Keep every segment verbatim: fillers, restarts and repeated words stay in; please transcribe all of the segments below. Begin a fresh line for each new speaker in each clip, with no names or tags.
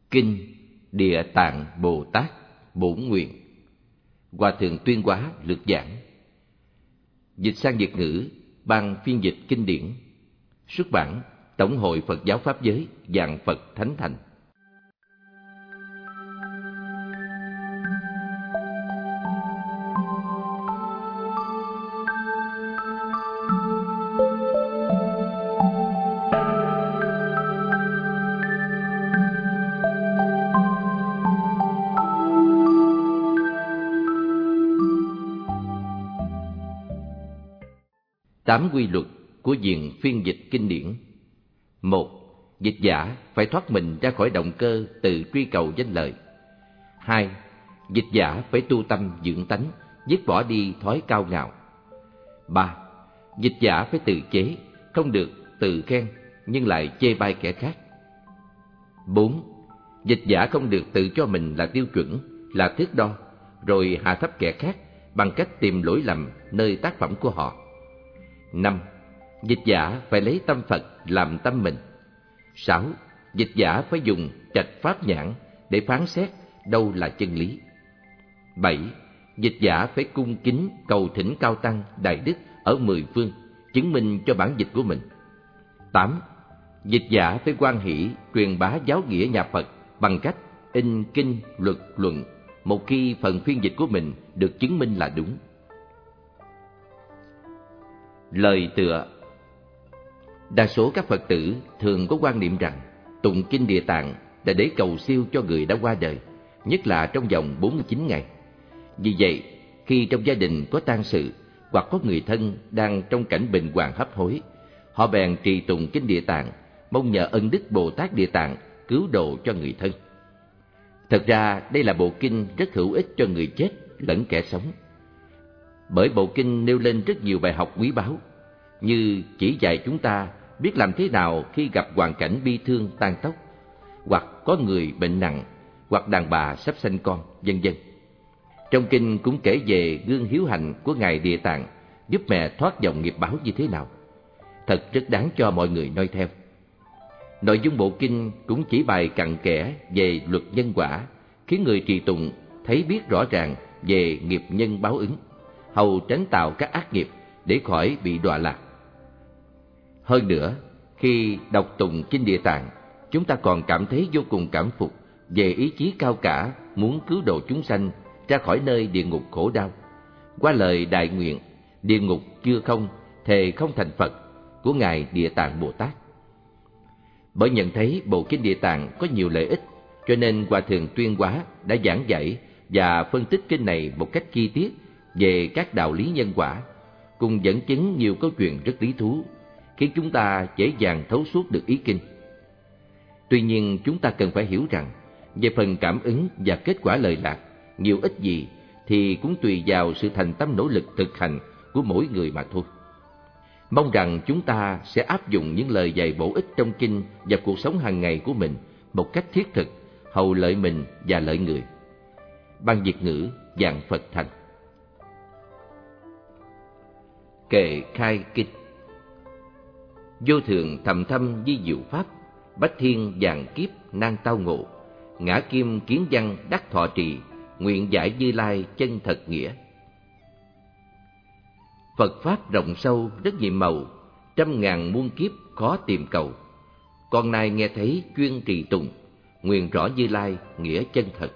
Kinh Địa Tạng Bồ Tát Bổn Nguyện, Hòa thượng Tuyên Hóa lược giảng. Dịch sang Việt ngữ, ban phiên dịch kinh điển. Xuất bản Tổng hội Phật giáo Pháp giới, Vạn Phật Thánh Thành. Tám quy luật của viện phiên dịch kinh điển. Một. Dịch giả phải thoát mình ra khỏi động cơ từ truy cầu danh lợi. Hai. Dịch giả phải tu tâm dưỡng tánh, dứt bỏ đi thói cao ngạo. Ba. Dịch giả phải tự chế, không được tự khen nhưng lại chê bai kẻ khác. Bốn. Dịch giả không được tự cho mình là tiêu chuẩn, là thước đo, rồi hạ thấp kẻ khác bằng cách tìm lỗi lầm nơi tác phẩm của họ. Năm. Dịch giả phải lấy tâm Phật làm tâm mình. Sáu. Dịch giả phải dùng trạch pháp nhãn để phán xét đâu là chân lý. Bảy. Dịch giả phải cung kính cầu thỉnh cao tăng đại đức ở mười phương chứng minh cho bản dịch của mình. Tám. Dịch giả phải hoan hỷ truyền bá giáo nghĩa nhà Phật bằng cách in kinh luật luận một khi phần phiên dịch của mình được chứng minh là đúng. Lời tựa. Đa số các Phật tử thường có quan niệm rằng tụng kinh Địa Tạng là để cầu siêu cho người đã qua đời, nhất là trong vòng bốn mươi chín ngày. Vì vậy, khi trong gia đình có tang sự hoặc có người thân đang trong cảnh bệnh hoạn hấp hối, họ bèn trì tụng kinh Địa Tạng, mong nhờ ân đức Bồ Tát Địa Tạng cứu độ cho người thân. Thật ra đây là bộ kinh rất hữu ích cho người chết lẫn kẻ sống. Bởi bộ kinh nêu lên rất nhiều bài học quý báu, như chỉ dạy chúng ta biết làm thế nào khi gặp hoàn cảnh bi thương tang tóc, hoặc có người bệnh nặng, hoặc đàn bà sắp sanh con, vân vân. Trong kinh cũng kể về gương hiếu hạnh của Ngài Địa Tạng giúp mẹ thoát dòng nghiệp báo như thế nào. Thật rất đáng cho mọi người noi theo. Nội dung bộ kinh cũng chỉ bài cặn kẽ về luật nhân quả, khiến người trì tụng thấy biết rõ ràng về nghiệp nhân báo ứng, hầu tránh tạo các ác nghiệp để khỏi bị đọa lạc. Hơn nữa, khi đọc tụng kinh Địa Tạng, chúng ta còn cảm thấy vô cùng cảm phục về ý chí cao cả muốn cứu độ chúng sanh ra khỏi nơi địa ngục khổ đau, qua lời đại nguyện địa ngục chưa không, thề không thành Phật của Ngài Địa Tạng Bồ Tát. Bởi nhận thấy bộ kinh Địa Tạng có nhiều lợi ích, cho nên Hòa thượng Tuyên Hóa đã giảng dạy và phân tích kinh này một cách chi tiết về các đạo lý nhân quả, cùng dẫn chứng nhiều câu chuyện rất lý thú, khiến chúng ta dễ dàng thấu suốt được ý kinh. Tuy nhiên, chúng ta cần phải hiểu rằng, về phần cảm ứng và kết quả lời lạc, nhiều ít gì thì cũng tùy vào sự thành tâm nỗ lực thực hành của mỗi người mà thôi. Mong rằng chúng ta sẽ áp dụng những lời dạy bổ ích trong kinh vào cuộc sống hàng ngày của mình một cách thiết thực, hầu lợi mình và lợi người. Ban Việt ngữ, Vạn Phật Thành. Kệ khai kinh. Vô thượng thầm thâm di diệu pháp, bách thiên vạn kiếp nan tao ngộ, ngã kim kiến văn đắc thọ trì, nguyện giải Như Lai chân thật nghĩa. Phật pháp rộng sâu rất nhiệm màu, trăm ngàn muôn kiếp khó tìm cầu. Con nay nghe thấy chuyên trì tụng, nguyện rõ Như Lai nghĩa chân thật.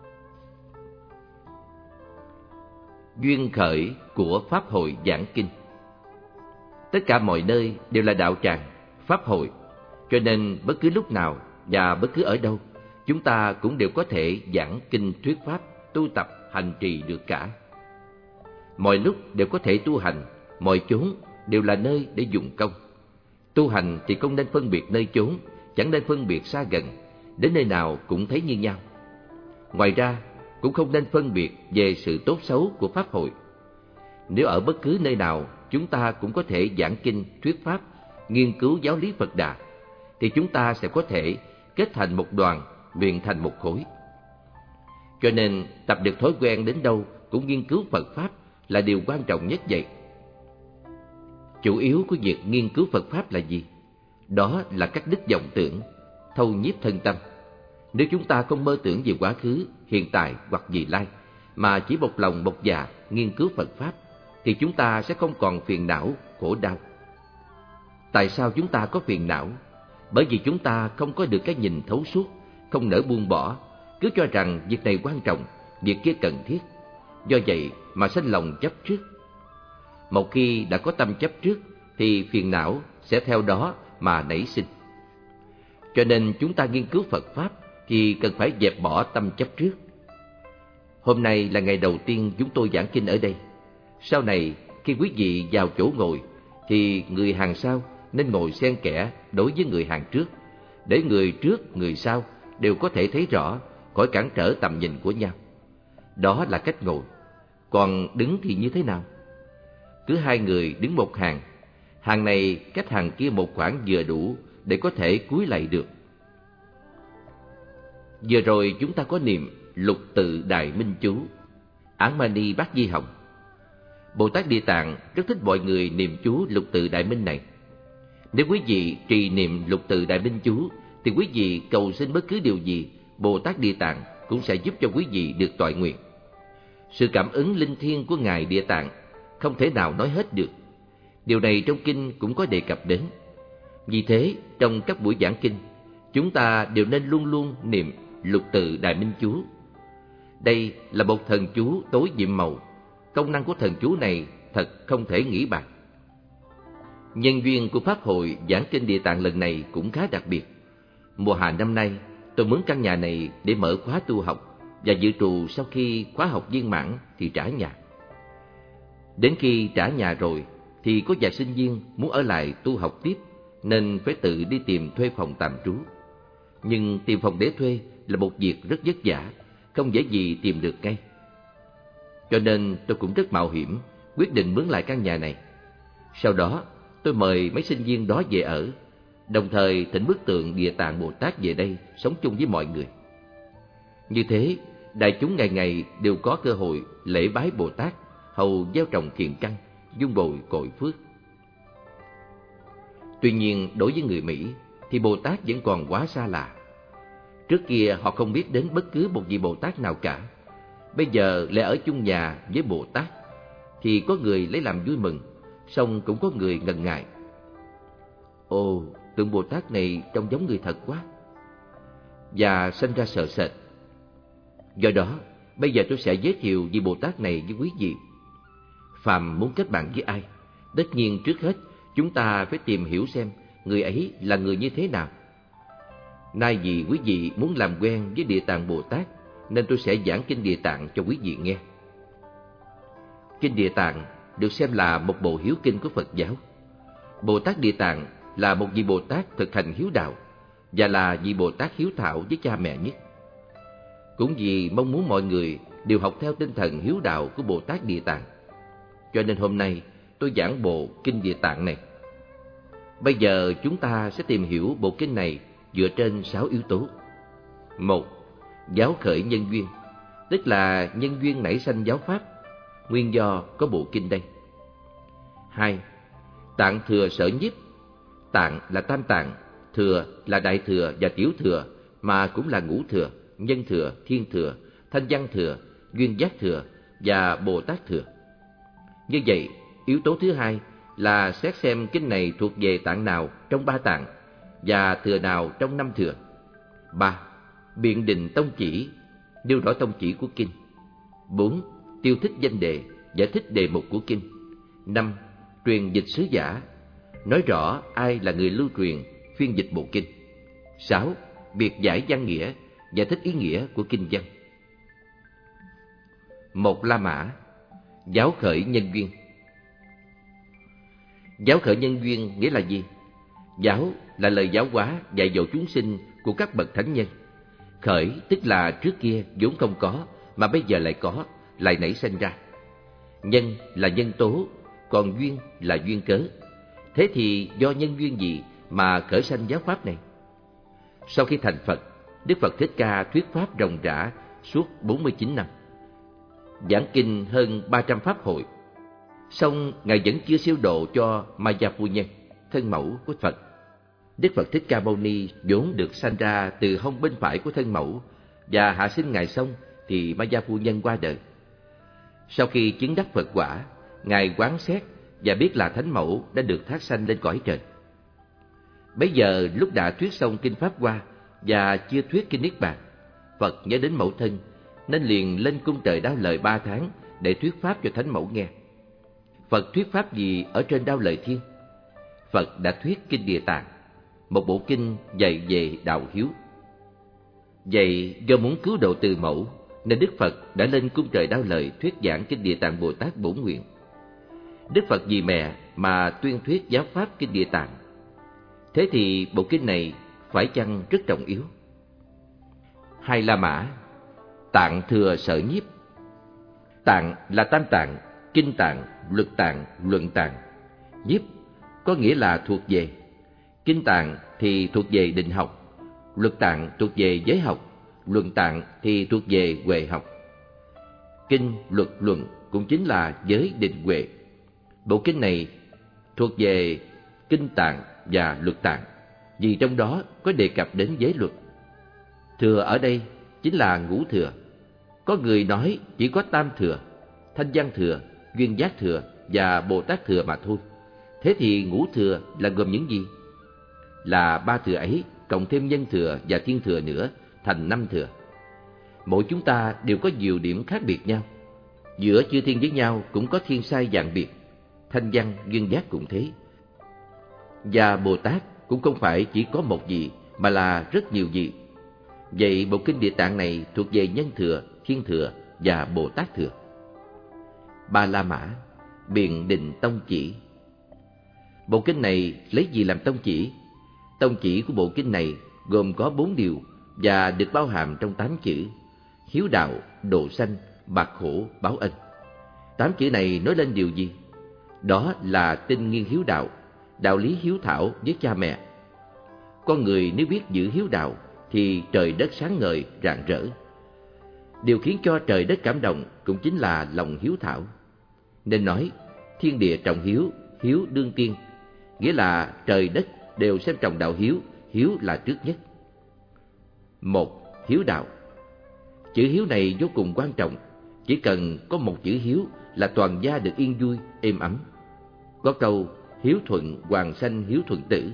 Duyên khởi của Pháp hội giảng kinh. Tất cả mọi nơi đều là đạo tràng, pháp hội, cho nên bất cứ lúc nào và bất cứ ở đâu, chúng ta cũng đều có thể giảng kinh thuyết pháp, tu tập, hành trì được cả. Mọi lúc đều có thể tu hành, mọi chốn đều là nơi để dụng công. Tu hành thì không nên phân biệt nơi chốn, chẳng nên phân biệt xa gần, đến nơi nào cũng thấy như nhau. Ngoài ra, cũng không nên phân biệt về sự tốt xấu của pháp hội. Nếu ở bất cứ nơi nào chúng ta cũng có thể giảng kinh, thuyết pháp, nghiên cứu giáo lý Phật Đà, thì chúng ta sẽ có thể kết thành một đoàn, luyện thành một khối. Cho nên tập được thói quen đến đâu cũng nghiên cứu Phật pháp là điều quan trọng nhất vậy. Chủ yếu của việc nghiên cứu Phật pháp là gì? Đó là các đức vọng tưởng, thâu nhiếp thân tâm. Nếu chúng ta không mơ tưởng về quá khứ, hiện tại hoặc vị lai, mà chỉ một lòng một dạ nghiên cứu Phật Pháp, thì chúng ta sẽ không còn phiền não, khổ đau. Tại sao chúng ta có phiền não? Bởi vì chúng ta không có được cái nhìn thấu suốt, không nỡ buông bỏ, cứ cho rằng việc này quan trọng, việc kia cần thiết. Do vậy mà sanh lòng chấp trước. Một khi đã có tâm chấp trước, thì phiền não sẽ theo đó mà nảy sinh. Cho nên chúng ta nghiên cứu Phật Pháp thì cần phải dẹp bỏ tâm chấp trước. Hôm nay là ngày đầu tiên chúng tôi giảng kinh ở đây. Sau này, khi quý vị vào chỗ ngồi, thì người hàng sau nên ngồi xen kẽ đối với người hàng trước, để người trước, người sau đều có thể thấy rõ, khỏi cản trở tầm nhìn của nhau. Đó là cách ngồi. Còn đứng thì như thế nào? Cứ hai người đứng một hàng, hàng này cách hàng kia một khoảng vừa đủ để có thể cúi lạy được. Vừa rồi chúng ta có niệm Lục Tự Đại Minh Chú, Án Mani Bát Di Hồng. Bồ Tát Địa Tạng rất thích mọi người niệm chú Lục Tự Đại Minh này. Nếu quý vị trì niệm Lục Tự Đại Minh Chú, thì quý vị cầu xin bất cứ điều gì, Bồ Tát Địa Tạng cũng sẽ giúp cho quý vị được toại nguyện. Sự cảm ứng linh thiêng của Ngài Địa Tạng không thể nào nói hết được. Điều này trong kinh cũng có đề cập đến. Vì thế, trong các buổi giảng kinh, chúng ta đều nên luôn luôn niệm Lục Tự Đại Minh Chú. Đây là một thần chú tối nhiệm màu. Công năng của thần chú này thật không thể nghĩ bạc. Nhân duyên của Pháp hội giảng kinh Địa Tạng lần này cũng khá đặc biệt. Mùa hạ năm nay, tôi mướn căn nhà này để mở khóa tu học, và dự trù sau khi khóa học viên mãn thì trả nhà. Đến khi trả nhà rồi, thì có vài sinh viên muốn ở lại tu học tiếp, nên phải tự đi tìm thuê phòng tạm trú. Nhưng tìm phòng để thuê là một việc rất vất vả, không dễ gì tìm được ngay. Cho nên tôi cũng rất mạo hiểm, quyết định mướn lại căn nhà này. Sau đó, tôi mời mấy sinh viên đó về ở, đồng thời thỉnh bức tượng Địa Tạng Bồ Tát về đây sống chung với mọi người. Như thế, đại chúng ngày ngày đều có cơ hội lễ bái Bồ Tát, hầu gieo trồng thiện căn, dung bồi cội phước. Tuy nhiên, đối với người Mỹ thì Bồ Tát vẫn còn quá xa lạ. Trước kia họ không biết đến bất cứ một vị Bồ Tát nào cả. Bây giờ lại ở chung nhà với Bồ Tát, thì có người lấy làm vui mừng, song cũng có người ngần ngại. Ồ, tượng Bồ Tát này trông giống người thật quá, và sinh ra sợ sệt. Do đó, bây giờ tôi sẽ giới thiệu vị Bồ Tát này với quý vị. Phàm muốn kết bạn với ai, tất nhiên trước hết chúng ta phải tìm hiểu xem người ấy là người như thế nào. Nay vì quý vị muốn làm quen với Địa Tạng Bồ Tát, nên tôi sẽ giảng kinh Địa Tạng cho quý vị nghe. Kinh Địa Tạng được xem là một bộ hiếu kinh của Phật giáo. Bồ Tát Địa Tạng là một vị Bồ Tát thực hành hiếu đạo, và là vị Bồ Tát hiếu thảo với cha mẹ nhất. Cũng vì mong muốn mọi người đều học theo tinh thần hiếu đạo của Bồ Tát Địa Tạng, cho nên hôm nay tôi giảng bộ kinh Địa Tạng này. Bây giờ chúng ta sẽ tìm hiểu bộ kinh này dựa trên sáu yếu tố. Một, giáo khởi nhân duyên, tức là nhân duyên nảy sanh giáo pháp, nguyên do có bộ kinh đây. Hai, tạng thừa sở nhiếp. Tạng là tam tạng, thừa là đại thừa và tiểu thừa, mà cũng là ngũ thừa, nhân thừa, thiên thừa, thanh văn thừa, duyên giác thừa và Bồ Tát thừa. Như vậy, yếu tố thứ hai là xét xem kinh này thuộc về tạng nào trong ba tạng và thừa nào trong năm thừa. Ba, biện định tông chỉ, nêu rõ tông chỉ của kinh. Bốn, tiêu thích danh đề, giải thích đề mục của kinh. Năm, truyền dịch sứ giả, nói rõ ai là người lưu truyền, phiên dịch bộ kinh. Sáu, biệt giải văn nghĩa, giải thích ý nghĩa của kinh văn. Một La Mã, giáo khởi nhân duyên. Giáo khởi nhân duyên nghĩa là gì? Giáo là lời giáo hóa dạy dỗ chúng sinh của các bậc thánh nhân. Khởi tức là trước kia vốn không có, mà bây giờ lại có, lại nảy sinh ra. Nhân là nhân tố, còn duyên là duyên cớ. Thế thì do nhân duyên gì mà khởi sanh giáo pháp này? Sau khi thành Phật, Đức Phật Thích Ca thuyết pháp ròng rã suốt bốn mươi chín năm, giảng kinh hơn ba trăm pháp hội. Song Ngài vẫn chưa siêu độ cho Maya Phu Nhân, thân mẫu của Phật. Đức Phật Thích Ca Mâu Ni vốn được sanh ra từ hông bên phải của thân mẫu, và hạ sinh Ngài xong thì Ma Gia Phu Nhân qua đời. Sau khi chứng đắc Phật quả, Ngài quán xét và biết là Thánh Mẫu đã được thác sanh lên cõi trời. Bấy giờ lúc đã thuyết xong kinh Pháp Hoa và chưa thuyết kinh Niết Bàn, Phật nhớ đến mẫu thân nên liền lên cung trời Đao Lợi ba tháng để thuyết pháp cho Thánh Mẫu nghe. Phật thuyết pháp gì ở trên Đao Lợi Thiên? Phật đã thuyết kinh Địa Tạng, một bộ kinh dạy về đạo hiếu. Vậy do muốn cứu độ từ mẫu nên Đức Phật đã lên cung trời Đao Lợi thuyết giảng kinh Địa Tạng Bồ Tát Bổn Nguyện. Đức Phật vì mẹ mà tuyên thuyết giáo pháp kinh Địa Tạng. Thế thì bộ kinh này phải chăng rất trọng yếu? Hai La Mã, Tạng Thừa Sở Nhiếp. Tạng là tam tạng, kinh tạng, luật tạng, luận tạng. Nhiếp có nghĩa là thuộc về. Kinh tạng thì thuộc về định học, luật tạng thuộc về giới học, luận tạng thì thuộc về huệ học. Kinh, luật, luận cũng chính là giới định huệ. Bộ kinh này thuộc về kinh tạng và luật tạng, vì trong đó có đề cập đến giới luật. Thừa ở đây chính là ngũ thừa. Có người nói chỉ có tam thừa, thanh văn thừa, duyên giác thừa và Bồ Tát thừa mà thôi. Thế thì ngũ thừa là gồm những gì? Là ba thừa ấy cộng thêm nhân thừa và thiên thừa nữa thành năm thừa. Mỗi chúng ta đều có nhiều điểm khác biệt nhau. Giữa chư thiên với nhau cũng có thiên sai dạng biệt. Thanh văn, duyên giác cũng thế. Và Bồ Tát cũng không phải chỉ có một vị, mà là rất nhiều vị. Vậy bộ kinh Địa Tạng này thuộc về nhân thừa, thiên thừa và Bồ Tát thừa. Ba La Mã, biện định tông chỉ. Bộ kinh này lấy gì làm tông chỉ? Tông chỉ của bộ kinh này gồm có bốn điều và được bao hàm trong tám chữ: hiếu đạo, độ sanh, bạc khổ, báo ân. Tám chữ này nói lên điều gì? Đó là tinh nghiên hiếu đạo, đạo lý hiếu thảo với cha mẹ. Con người nếu biết giữ hiếu đạo thì trời đất sáng ngời, rạng rỡ. Điều khiến cho trời đất cảm động cũng chính là lòng hiếu thảo. Nên nói thiên địa trọng hiếu, hiếu đương tiên, nghĩa là trời đất đều xem trọng đạo hiếu, hiếu là trước nhất. Một, hiếu đạo. Chữ hiếu này vô cùng quan trọng. Chỉ cần có một chữ hiếu là toàn gia được yên vui, êm ấm. Có câu hiếu thuận hoàng sanh hiếu thuận tử.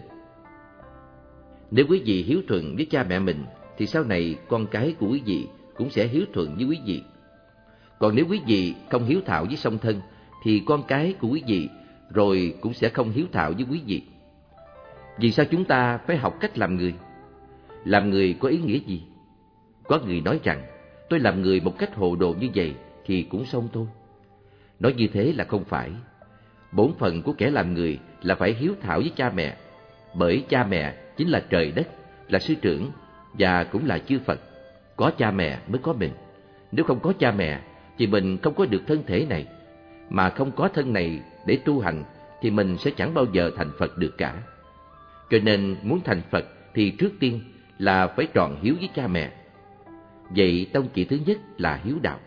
Nếu quý vị hiếu thuận với cha mẹ mình thì sau này con cái của quý vị cũng sẽ hiếu thuận với quý vị. Còn nếu quý vị không hiếu thảo với song thân thì con cái của quý vị rồi cũng sẽ không hiếu thảo với quý vị. Vì sao chúng ta phải học cách làm người? Làm người có ý nghĩa gì? Có người nói rằng tôi làm người một cách hồ đồ như vậy thì cũng xong thôi. Nói như thế là không phải. Bổn phận của kẻ làm người là phải hiếu thảo với cha mẹ, bởi cha mẹ chính là trời đất, là sư trưởng và cũng là chư Phật. Có cha mẹ mới có mình. Nếu không có cha mẹ thì mình không có được thân thể này, mà không có thân này để tu hành thì mình sẽ chẳng bao giờ thành Phật được cả. Cho nên muốn thành Phật thì trước tiên là phải tròn hiếu với cha mẹ. Vậy tông chỉ thứ nhất là hiếu đạo.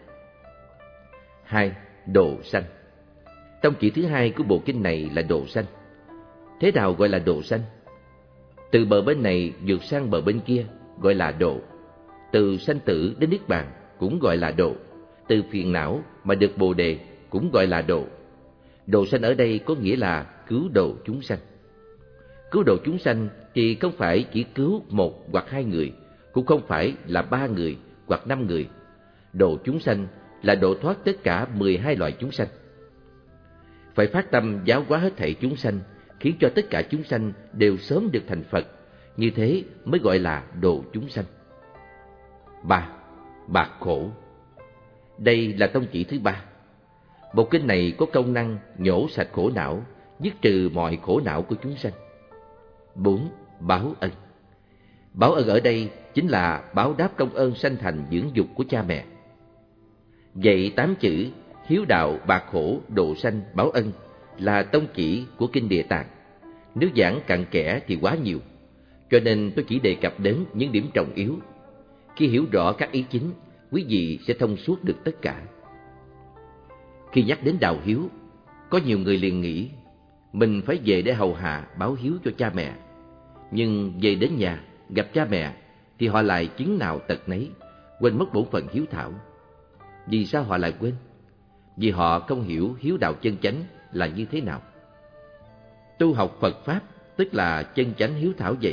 Hai, độ sanh. Tông chỉ thứ hai của bộ kinh này là độ sanh. Thế nào gọi là độ sanh? Từ bờ bên này vượt sang bờ bên kia gọi là độ. Từ sanh tử đến niết bàn cũng gọi là độ. Từ phiền não mà được bồ đề cũng gọi là độ. Độ sanh ở đây có nghĩa là cứu độ chúng sanh. Cứu độ chúng sanh thì không phải chỉ cứu một hoặc hai người, cũng không phải là ba người hoặc năm người. Độ chúng sanh là độ thoát tất cả mười hai loại chúng sanh. Phải phát tâm giáo hóa hết thảy chúng sanh, khiến cho tất cả chúng sanh đều sớm được thành Phật. Như thế mới gọi là độ chúng sanh. Ba, bạc khổ. Đây là tông chỉ thứ ba. Bộ kinh này có công năng nhổ sạch khổ não, dứt trừ mọi khổ não của chúng sanh. Bốn, báo ân. Báo ân ở đây chính là báo đáp công ơn sanh thành dưỡng dục của cha mẹ. Vậy tám chữ hiếu đạo, bạc khổ, độ sanh, báo ân là tông chỉ của kinh Địa Tạng. Nếu giảng cặn kẽ thì quá nhiều, cho nên tôi chỉ đề cập đến những điểm trọng yếu. Khi hiểu rõ các ý chính, quý vị sẽ thông suốt được tất cả. Khi nhắc đến đạo hiếu, có nhiều người liền nghĩ mình phải về để hầu hạ báo hiếu cho cha mẹ. Nhưng về đến nhà, gặp cha mẹ, thì họ lại chứng nào tật nấy, quên mất bổn phận hiếu thảo. Vì sao họ lại quên? Vì họ không hiểu hiếu đạo chân chánh là như thế nào. Tu học Phật Pháp tức là chân chánh hiếu thảo vậy.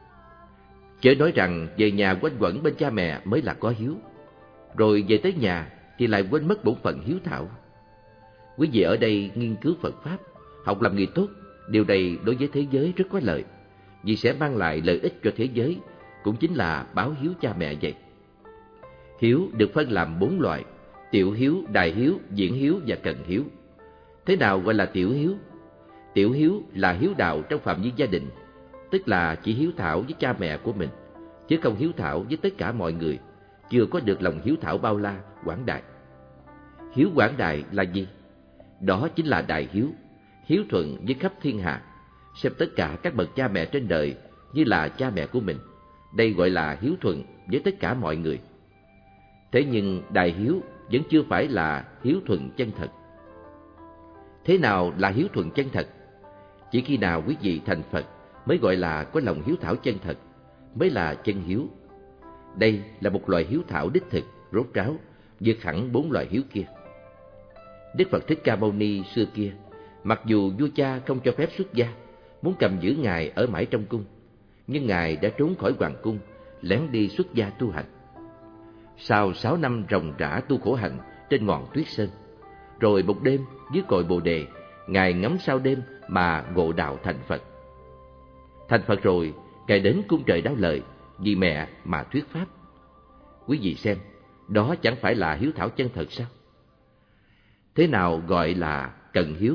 Chớ nói rằng về nhà quanh quẩn bên cha mẹ mới là có hiếu, rồi về tới nhà thì lại quên mất bổn phận hiếu thảo. Quý vị ở đây nghiên cứu Phật Pháp, học làm người tốt, điều này đối với thế giới rất có lợi, vì sẽ mang lại lợi ích cho thế giới, cũng chính là báo hiếu cha mẹ vậy. Hiếu được phân làm bốn loại: tiểu hiếu, đại hiếu, diễn hiếu và cận hiếu. Thế nào gọi là tiểu hiếu? Tiểu hiếu là hiếu đạo trong phạm vi gia đình, tức là chỉ hiếu thảo với cha mẹ của mình, chứ không hiếu thảo với tất cả mọi người, chưa có được lòng hiếu thảo bao la, quảng đại. Hiếu quảng đại là gì? Đó chính là đại hiếu, hiếu thuận với khắp thiên hạ, xem tất cả các bậc cha mẹ trên đời như là cha mẹ của mình. Đây gọi là hiếu thuận với tất cả mọi người. Thế nhưng đại hiếu vẫn chưa phải là hiếu thuận chân thật. Thế nào là hiếu thuận chân thật? Chỉ khi nào quý vị thành Phật mới gọi là có lòng hiếu thảo chân thật, mới là chân hiếu. Đây là một loại hiếu thảo đích thực, rốt ráo, vượt hẳn bốn loại hiếu kia. Đức Phật Thích Ca Mâu Ni xưa kia, mặc dù vua cha không cho phép xuất gia, muốn cầm giữ Ngài ở mãi trong cung, nhưng Ngài đã trốn khỏi hoàng cung, lén đi xuất gia tu hành. Sau sáu năm ròng rã tu khổ hạnh trên ngọn tuyết sơn, rồi một đêm dưới cội bồ đề, Ngài ngắm sao đêm mà ngộ đạo thành Phật. Thành Phật rồi, Ngài đến cung trời Đáo Lợi vì mẹ mà thuyết pháp. Quý vị xem, đó chẳng phải là hiếu thảo chân thật sao? Thế nào gọi là cận hiếu?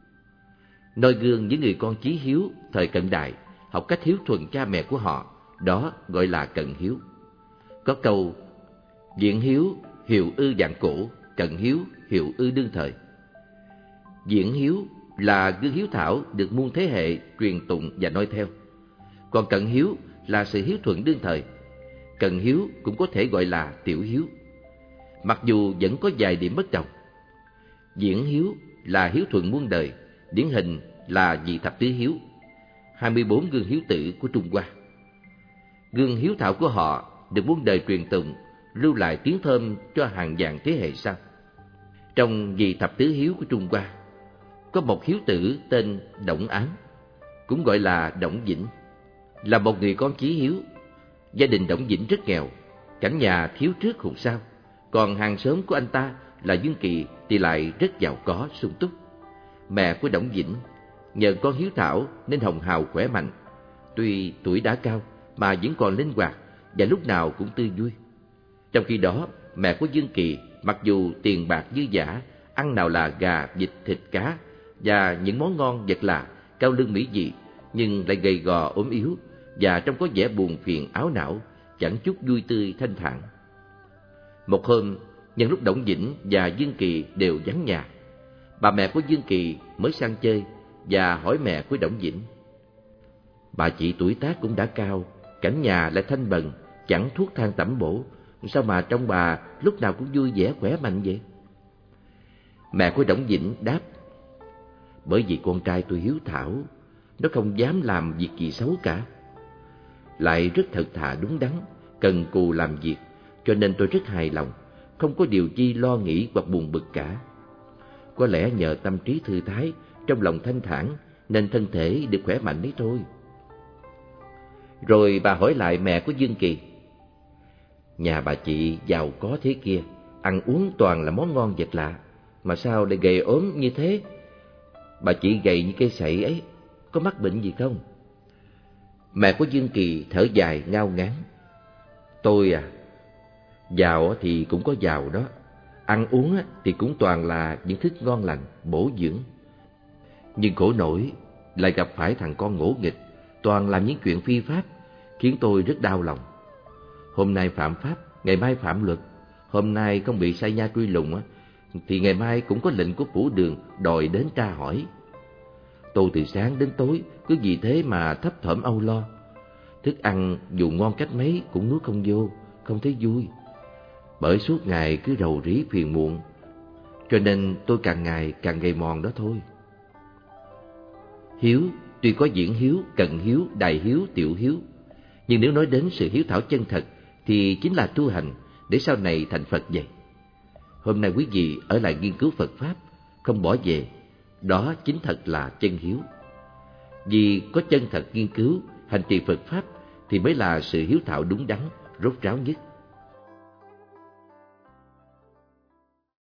Noi gương những người con chí hiếu thời cận đại, học cách hiếu thuận cha mẹ của họ, đó gọi là cận hiếu. Có câu: diễn hiếu hiệu ư vạn cổ, cận hiếu hiệu ư đương thời. Diễn hiếu là gương hiếu thảo được muôn thế hệ truyền tụng và noi theo, còn cận hiếu là sự hiếu thuận đương thời. Cận hiếu cũng có thể gọi là tiểu hiếu, mặc dù vẫn có vài điểm bất đồng. Diễn hiếu là hiếu thuận muôn đời, điển hình là vị thập tứ hiếu, hai mươi bốn gương hiếu tử của Trung Hoa. Gương hiếu thảo của họ được muôn đời truyền tụng, lưu lại tiếng thơm cho hàng vạn thế hệ sau. Trong vị thập tứ hiếu của Trung Hoa, có một hiếu tử tên Đổng Án, cũng gọi là Đổng Vĩnh, là một người con chí hiếu. Gia đình Đổng Vĩnh rất nghèo, cảnh nhà thiếu trước hụt sau, còn hàng xóm của anh ta là Dương Kỳ thì lại rất giàu có sung túc. Mẹ của Đổng Vĩnh nhờ con hiếu thảo nên hồng hào khỏe mạnh, tuy tuổi đã cao mà vẫn còn linh hoạt và lúc nào cũng tươi vui. Trong khi đó, mẹ của Dương Kỳ mặc dù tiền bạc dư dả, ăn nào là gà, vịt, thịt, cá và những món ngon vật lạ, cao lương mỹ vị, nhưng lại gầy gò ốm yếu và trông có vẻ buồn phiền áo não, chẳng chút vui tươi thanh thản. Một hôm, nhân lúc Đổng Vĩnh và Dương Kỳ đều vắng nhà, bà mẹ của Dương Kỳ mới sang chơi và hỏi mẹ của Đổng Vĩnh: "Bà chị tuổi tác cũng đã cao, cảnh nhà lại thanh bần, chẳng thuốc thang tẩm bổ, sao mà trông bà lúc nào cũng vui vẻ khỏe mạnh vậy?" Mẹ của Đổng Vĩnh đáp: "Bởi vì con trai tôi hiếu thảo, nó không dám làm việc gì xấu cả, lại rất thật thà đúng đắn, cần cù làm việc, cho nên tôi rất hài lòng, không có điều chi lo nghĩ hoặc buồn bực cả. Có lẽ nhờ tâm trí thư thái, trong lòng thanh thản, nên thân thể được khỏe mạnh đấy thôi." Rồi bà hỏi lại mẹ của Dương Kỳ: "Nhà bà chị giàu có thế kia, ăn uống toàn là món ngon vật lạ, mà sao lại gầy ốm như thế? Bà chị gầy như cây sậy ấy, có mắc bệnh gì không?" Mẹ của Dương Kỳ thở dài ngao ngán: "Tôi à, giàu thì cũng có giàu đó, ăn uống thì cũng toàn là những thức ngon lành, bổ dưỡng. Nhưng khổ nổi lại gặp phải thằng con ngỗ nghịch, toàn làm những chuyện phi pháp, khiến tôi rất đau lòng. Hôm nay phạm pháp, ngày mai phạm luật, hôm nay không bị sai nha truy lùng thì ngày mai cũng có lệnh của phủ đường đòi đến tra hỏi. Tôi từ sáng đến tối cứ vì thế mà thấp thỏm âu lo. Thức ăn dù ngon cách mấy cũng nuốt không vô, không thấy vui. Bởi suốt ngày cứ rầu rĩ phiền muộn, cho nên tôi càng ngày càng gầy mòn đó thôi." Hiếu Tuy có diễn hiếu, cận hiếu, đại hiếu, tiểu hiếu, nhưng nếu nói đến sự hiếu thảo chân thật thì chính là tu hành để sau này thành Phật vậy. Hôm nay quý vị ở lại nghiên cứu Phật Pháp, không bỏ về, đó chính thật là chân hiếu. Vì có chân thật nghiên cứu, hành trì Phật Pháp thì mới là sự hiếu thảo đúng đắn, rốt ráo nhất.